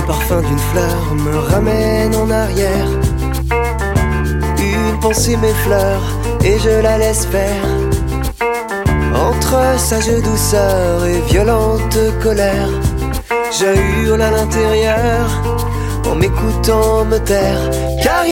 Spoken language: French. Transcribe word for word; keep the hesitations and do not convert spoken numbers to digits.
parfum d'une fleur me ramène en arrière. Une pensée m'effleure et je la laisse faire. Entre sage douceur et violente colère, je hurle à l'intérieur en m'écoutant me taire. Car